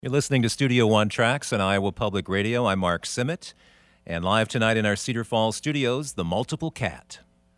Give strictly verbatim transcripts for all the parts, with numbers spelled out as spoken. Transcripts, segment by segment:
You're listening to Studio One Tracks on Iowa Public Radio. I'm Mark Simmet, and live tonight in our Cedar Falls studios, The Multiple Cat.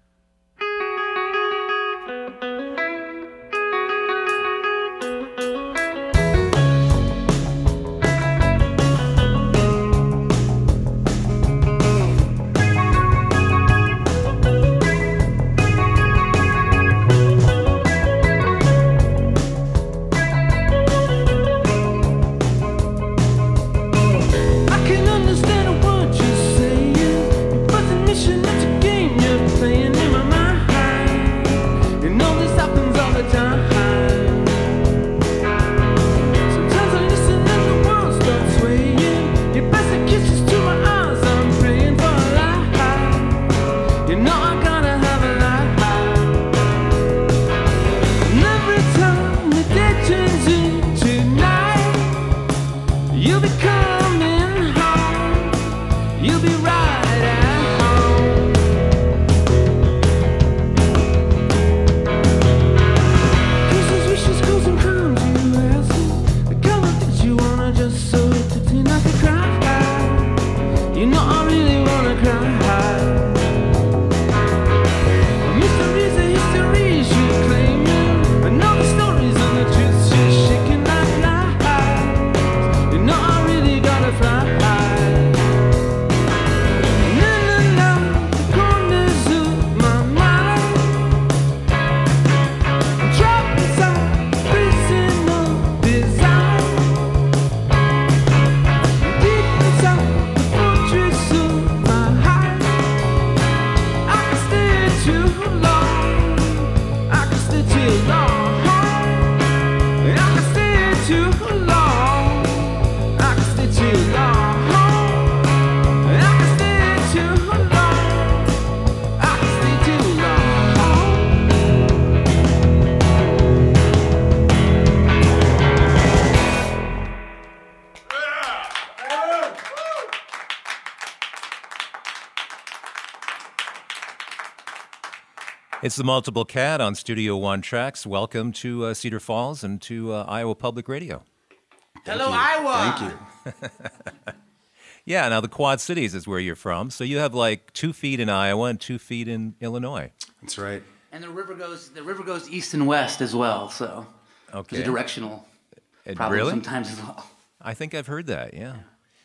It's the Multiple Cat on Studio One Tracks. Welcome to uh, Cedar Falls and to uh, Iowa Public Radio. Hello, Iowa! Thank you. Yeah, now the Quad Cities is where you're from, so you have like two feet in Iowa and two feet in Illinois. That's right. And the river goes the river goes east and west as well, so okay. There's a directional It, problem really? sometimes as well. I think I've heard that, yeah.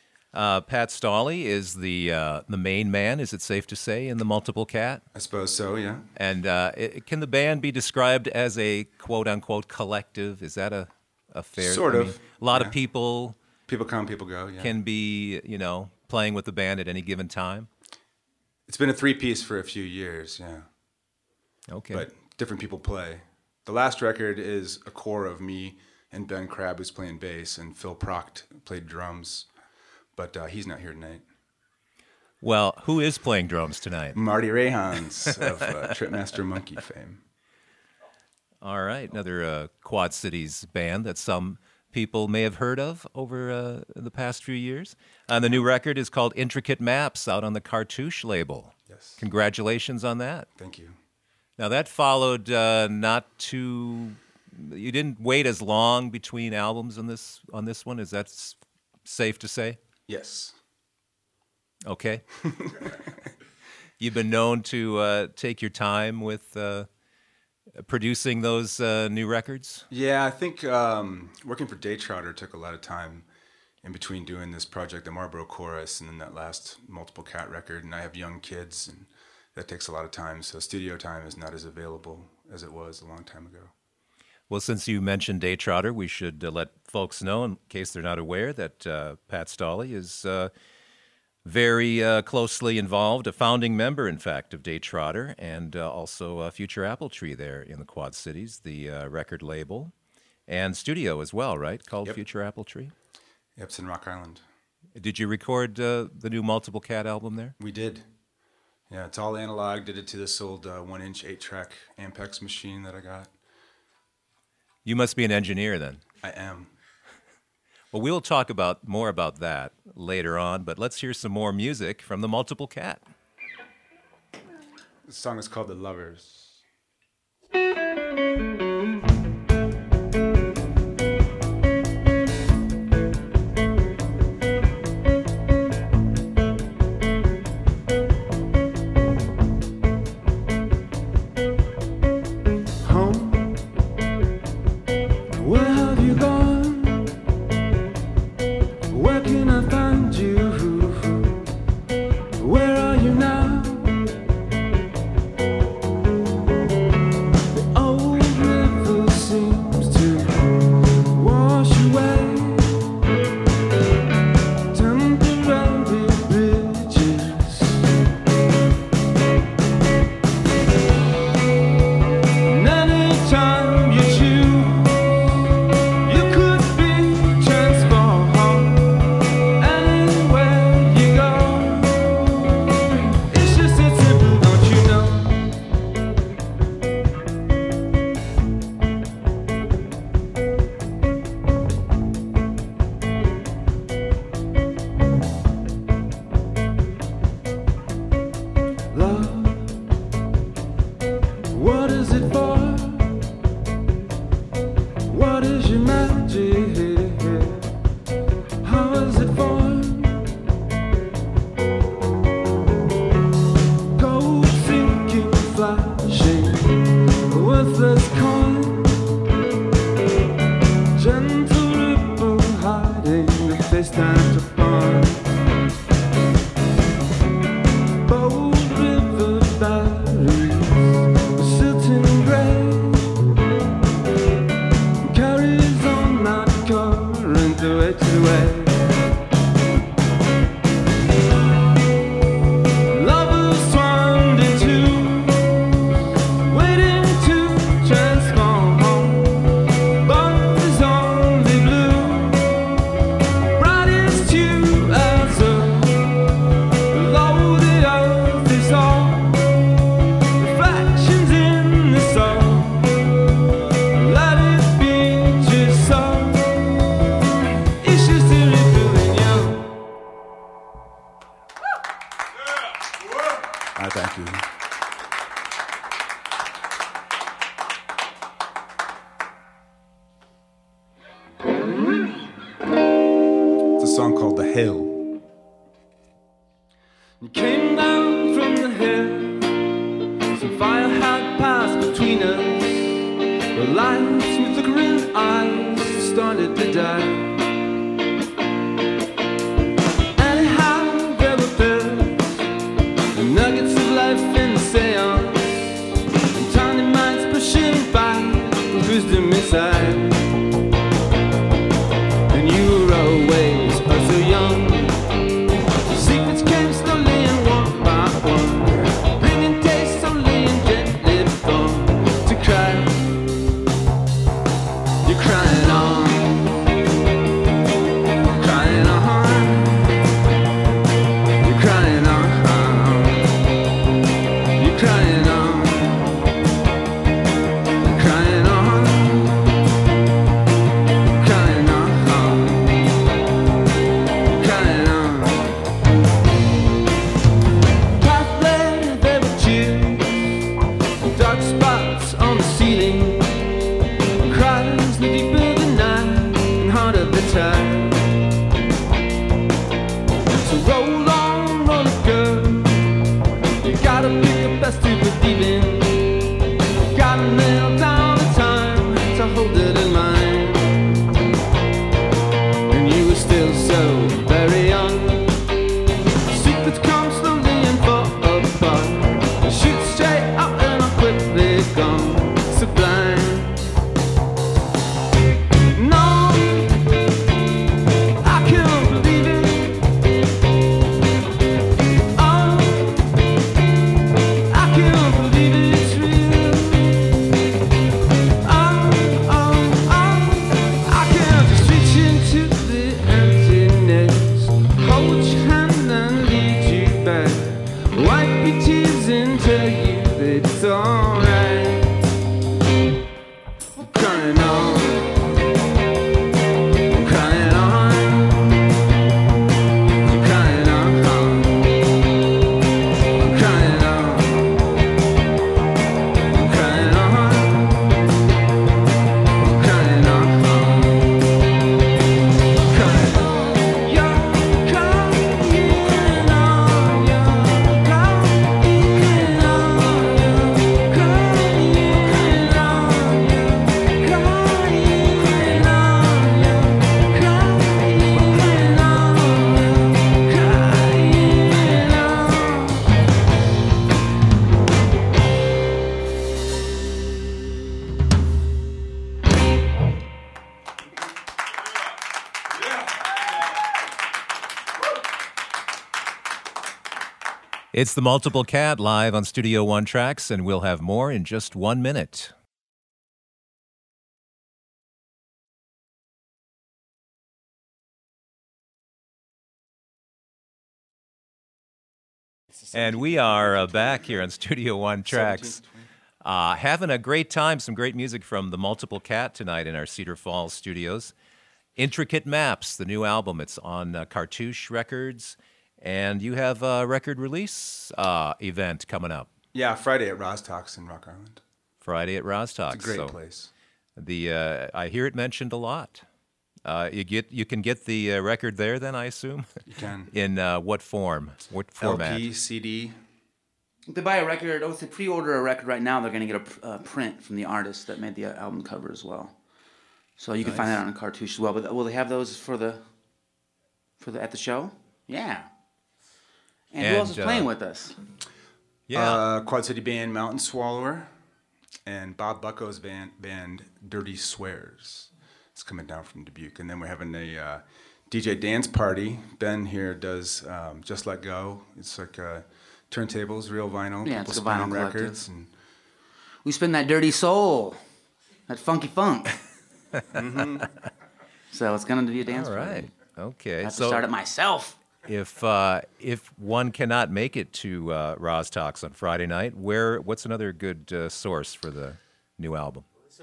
Uh, Pat Stolle is the uh, the main man, is it safe to say, in the Multiple Cat? I suppose so, yeah. And uh, it, can the band be described as a quote-unquote collective? Is that a, a fair... Sort I of, mean, a lot yeah. of people People come, people go, yeah. can be, you know, playing with the band at any given time? It's been a three-piece for a few years, yeah. Okay. But different people play. The last record is a core of me and Ben Crabb, who's playing bass, and Phil Proct played drums. But uh, he's not here tonight. Well, who is playing drums tonight? Marty Rayhans of uh, Tripmaster Monkey fame. All right, another uh, Quad Cities band that some people may have heard of over uh, the past few years. And the new record is called Intricate Maps, out on the Cartouche label. Yes. Congratulations on that. Thank you. Now, that followed uh, not too... You didn't wait as long between albums on this on this one. Is that s- safe to say? Yes. Okay. You've been known to uh, take your time with uh, producing those uh, new records? Yeah, I think um, working for Daytrotter took a lot of time in between doing this project, the Marlboro Chorus, and then that last Multiple Cat record. And I have young kids, and that takes a lot of time. So studio time is not as available as it was a long time ago. Well, since you mentioned Daytrotter, we should uh, let folks know, in case they're not aware, that uh, Pat Stolle is uh, very uh, closely involved, a founding member, in fact, of Daytrotter, and uh, also uh, Future Apple Tree there in the Quad Cities, the uh, record label, and studio as well, right? Called Yep. Future Apple Tree? Yep, it's in Rock Island. Did you record uh, the new Multiple Cat album there? We did. Yeah, it's all analog. Did it to this old uh, one-inch eight-track Ampex machine that I got. You must be an engineer then. I am. Well, we'll talk about more about that later on, but let's hear some more music from the Multiple Cat. The song is called The Lovers. melted away. Lovers turned into waiting to transform. Bond is only blue, brightest hue as a below the earth is all reflections in the sun. Let it be just so. It's just a feeling you. I thank you. It's a song called The Hill. You came down from the hill. Some fire had passed between us. The lights with the green eyes started to die. Anyhow, there were pills, the nuggets of life in the seance, and tiny minds pushing back with wisdom inside. And you were always oh so young. Secrets came slowly and one by one, bringing taste slowly and gently fun to cry. You're crying on, crying on, you're crying on, you're crying on, you're crying on, crying on, crying on. Pathway, there were tears, dark spots on the ceiling, cries no deeper than night and harder the time. So roll on, roller girl, you gotta pick the best to believe in. You gotta nail down the time to hold it in mind. And you were still so very young. Secrets come slowly and fall apart. You shoot straight up and are quickly gone. Sublime. No, I can't believe it. Oh, I can't believe it's real. Oh, oh, oh, I can't just reach into the emptiness, hold your hand and lead you back, wipe your tears and tell you that it's alright. Crying on, crying on, crying on, crying on, crying on, crying on, crying on. You're crying on, you're crying on, you're crying It's the Multiple Cat live on Studio One Tracks, and we'll have more in just one minute. And we are uh, back here on Studio One Tracks, uh, having a great time, some great music from the Multiple Cat tonight in our Cedar Falls studios. Intricate Maps, the new album, it's on uh, Cartouche Records, and you have a record release uh, event coming up. Yeah, Friday at Rostock's in Rock Island. Friday at Rostock's. It's a great so place. The uh, I hear it mentioned a lot. Uh, you get you can get the uh, record there, then I assume. You can. In uh, what form? What format? L P, C D. If they buy a record, or if they pre-order a record right now, they're going to get a uh, print from the artist that made the uh, album cover as well. So you can find that on Cartouche as well. But will they have those for the for the at the show? Yeah. And, And, who else is uh, playing with us? Yeah. Uh, Quad City band Mountain Swallower and Bob Bucko's band, band Dirty Swears. It's coming down from Dubuque. And then we're having a uh, D J Dance Party. Ben here does um, Just Let Go. It's like uh, turntables, real vinyl. Yeah, people it's like a vinyl spinning collective. records. And We spin that dirty soul, that funky funk. mm-hmm. So it's gonna be a dance All party. right. Okay. I have so to start it myself. if uh, if one cannot make it to uh, Roz Talks on Friday night, where what's another good uh, source for the new album?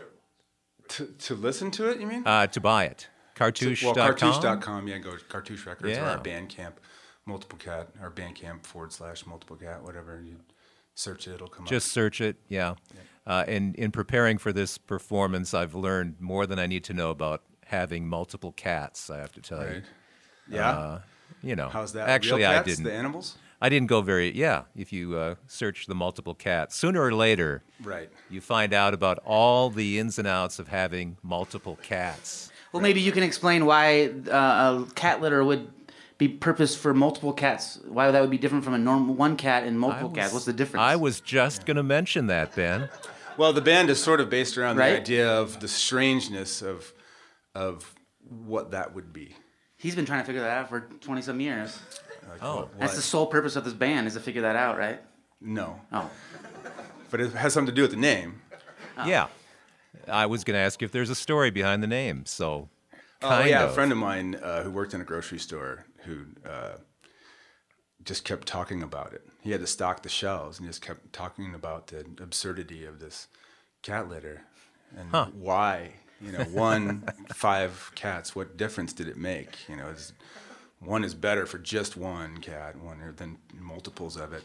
to, to listen to it, you mean? Uh, to buy it. Cartouche Well, dot com? cartouche dot com, yeah, go to Cartouche Records or Yeah. our Bandcamp, Multiple Cat, our Bandcamp forward slash Multiple Cat, whatever. You search it, it'll come Just up. search it, yeah. Uh, and in preparing for this performance, I've learned more than I need to know about having multiple cats, I have to tell you. Right. Yeah? Uh, you know, How's that? actually, Real I cats, didn't. the animals? I didn't go very. Yeah, if you uh, search the multiple cats, sooner or later, Right. you find out about all the ins and outs of having multiple cats. Well, maybe you can explain why uh, a cat litter would be purposed for multiple cats. Why that would be different from a normal one cat and multiple I cats. was- What's the difference? I was just going to mention that, Ben. Well, the band is sort of based around Right? the idea of the strangeness of of what that would be. He's been trying to figure that out for twenty some years. Like, Oh. what- That's what- the sole purpose of this band, is to figure that out, right? No. Oh, But it has something to do with the name. Yeah. I was going to ask if there's a story behind the name, so Oh, kind yeah, of. a friend of mine uh, who worked in a grocery store who uh, just kept talking about it. He had to stock the shelves and just kept talking about the absurdity of this cat litter and Huh. why, you know, one, five cats, what difference did it make? You know, is, one is better for just one cat one than multiples of it.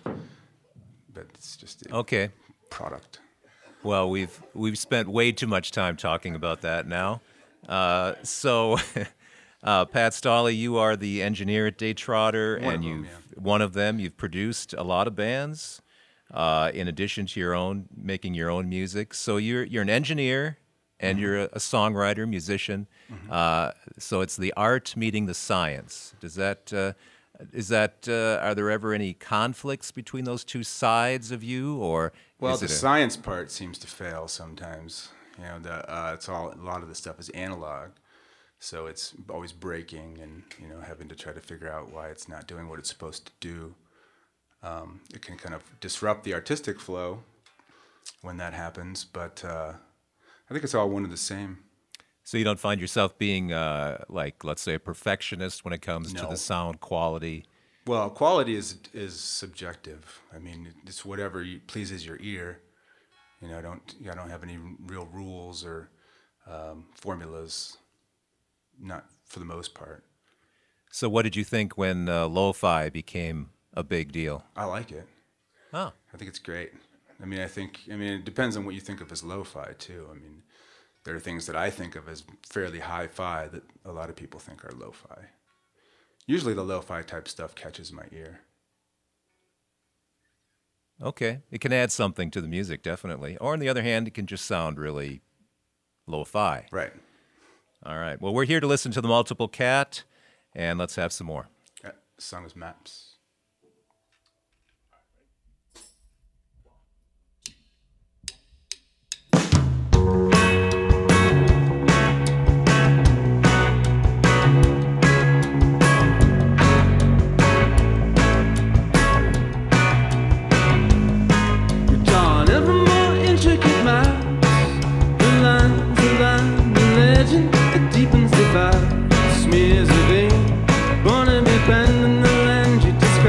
But it's just a Okay. product. Well, we've we've spent way too much time talking about that now. Uh, so, uh, Pat Stolle, you are the engineer at Daytrotter, One and of them, you've yeah. one of them. You've produced a lot of bands, uh, in addition to your own making your own music. So you're you're an engineer, and Mm-hmm. you're a, a songwriter, musician. Uh, so it's the art meeting the science. Does that uh, is that uh, are there ever any conflicts between those two sides of you, or Well, is the it a, science part seems to fail sometimes. You know, the uh, it's all a lot of the stuff is analog, so it's always breaking and you know having to try to figure out why it's not doing what it's supposed to do. Um, it can kind of disrupt the artistic flow when that happens, but uh, I think it's all one and the same. So you don't find yourself being uh, like, let's say, a perfectionist when it comes to No. the sound quality. Well, quality is is subjective. I mean, it's whatever you, pleases your ear. You know, I don't I don't have any real rules or um, formulas. Not for the most part. So what did you think when uh, lo-fi became a big deal? I like it. Oh, I think it's great. I mean, I think I mean it depends on what you think of as lo-fi too. I mean, there are things that I think of as fairly hi-fi that a lot of people think are lo-fi. Usually, the lo-fi type stuff catches my ear. okay. It can add something to the music, definitely. Or on the other hand, it can just sound really lo-fi. Right. All right. Well, we're here to listen to the Multiple Cat, and let's have some more. That song is Maps. Drawn ever more intricate maps, the lines, the line, the legend, it deepens the fire, smears of ink, born to be bent in the land you describe.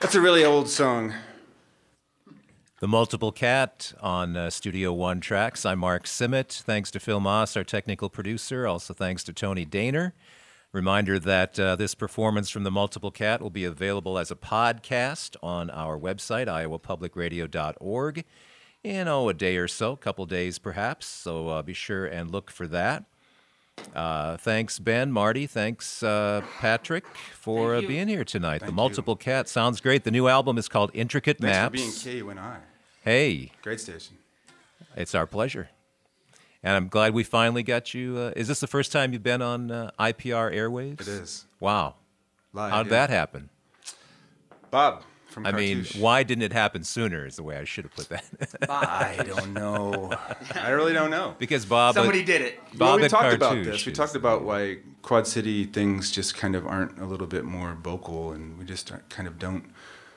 That's a really old song. The Multiple Cat on uh, Studio One Tracks. I'm Mark Simmet. Thanks to Phil Moss, our technical producer. Also thanks to Tony Daner. Reminder that uh, this performance from The Multiple Cat will be available as a podcast on our website, iowa public radio dot org, in, oh, a day or so, a couple days perhaps. So uh, be sure and look for that. Uh, thanks, Ben, Marty. Thanks, uh, Patrick, for uh, Thank you. being here tonight. Thank the Multiple Cat sounds great. The new album is called Intricate Thanks Maps. for being K U N I. Hey, Great station. it's our pleasure. And I'm glad we finally got you. Uh, is this the first time you've been on uh, I P R Airwaves? It is. Wow. Live, How'd yeah. that happen? Bob from I mean, Cartouche. why didn't it happen sooner is the way I should have put that. I don't know. I really don't know. Because Bob... Somebody did it. Bob well, we at talked about Cartouche this. We is- talked about why Quad City things just kind of aren't a little bit more vocal, and we just aren't- kind of don't.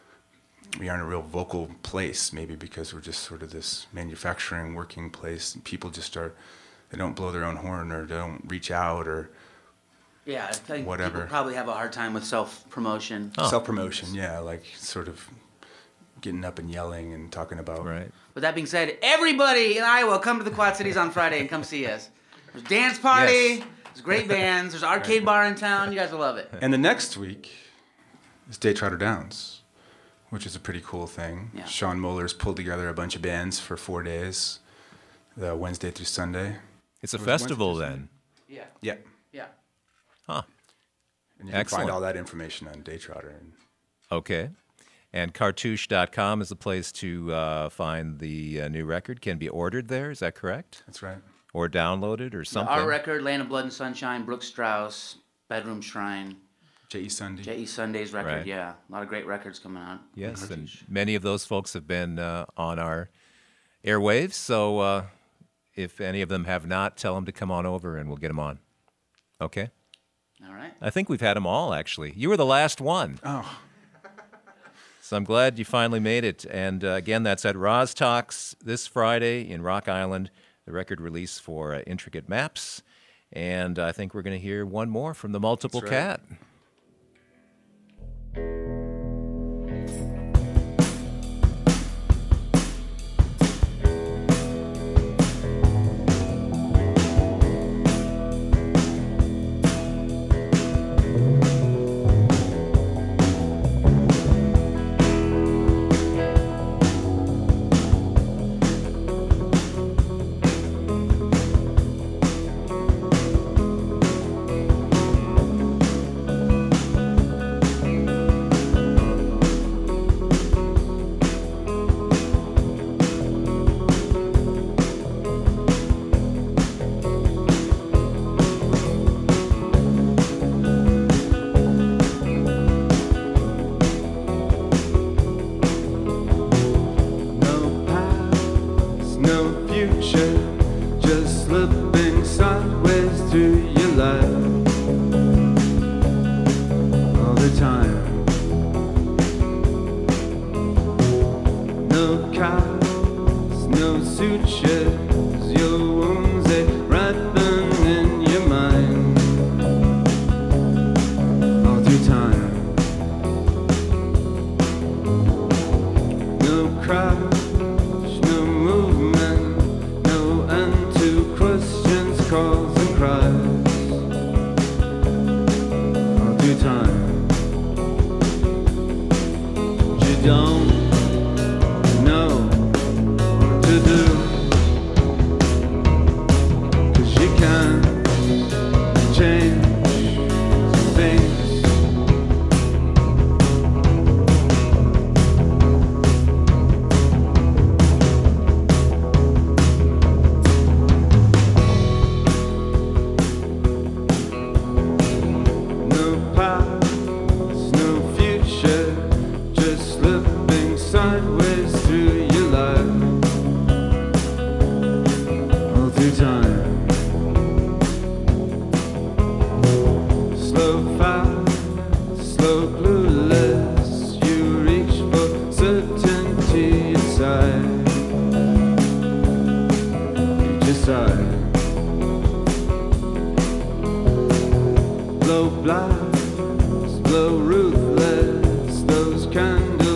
We aren't a real vocal place, maybe because we're just sort of this manufacturing working place. And people just are. They don't blow their own horn, or they don't reach out, or Yeah, I think Whatever. people probably have a hard time with self-promotion. Oh. self promotion. Yeah, like sort of getting up and yelling and talking about. Right. With that being said, everybody in Iowa, come to the Quad Cities on Friday and come see us. There's dance party. Yes. There's great bands. There's arcade bar in town. You guys will love it. And the next week is Day Trotter Downs, which is a pretty cool thing. Yeah. Sean Muller's pulled together a bunch of bands for four days, uh, Wednesday through Sunday. It's a Was it festival Wednesday, then. Yeah. Yeah. Yeah. Huh. And you can Excellent. find all that information on Day Trotter. And Okay. And cartouche dot com is the place to uh, find the uh, new record. Can be ordered there, is that correct? that's right. Or downloaded or something? Our record, Land of Blood and Sunshine, Brooke Strauss, Bedroom Shrine, J E Sunday. J E Sunday's record. Right. Yeah, a lot of great records coming out. Yes, and many of those folks have been uh, on our airwaves. So uh, if any of them have not, tell them to come on over and we'll get them on. Okay? All right. I think we've had them all, actually. You were the last one. Oh, So I'm glad you finally made it. And uh, again, that's at Roz Talks this Friday in Rock Island, the record release for uh, Intricate Maps. And I think we're going to hear one more from the Multiple That's right. Cat. No past, no future, just slipping sideways through your life all the time. No cars, no sutures, your wounds they ripen in your mind all through time. No crash, no movement, no end to questions, calls and cries all through time. You don't know what to do, 'cause you can't change things. No past, no future, just slipping sideways through your life all through time. Slow fast, slow clueless, you reach for certainty inside. You decide. Blow blast, blow ruthless, those candles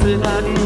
that I'd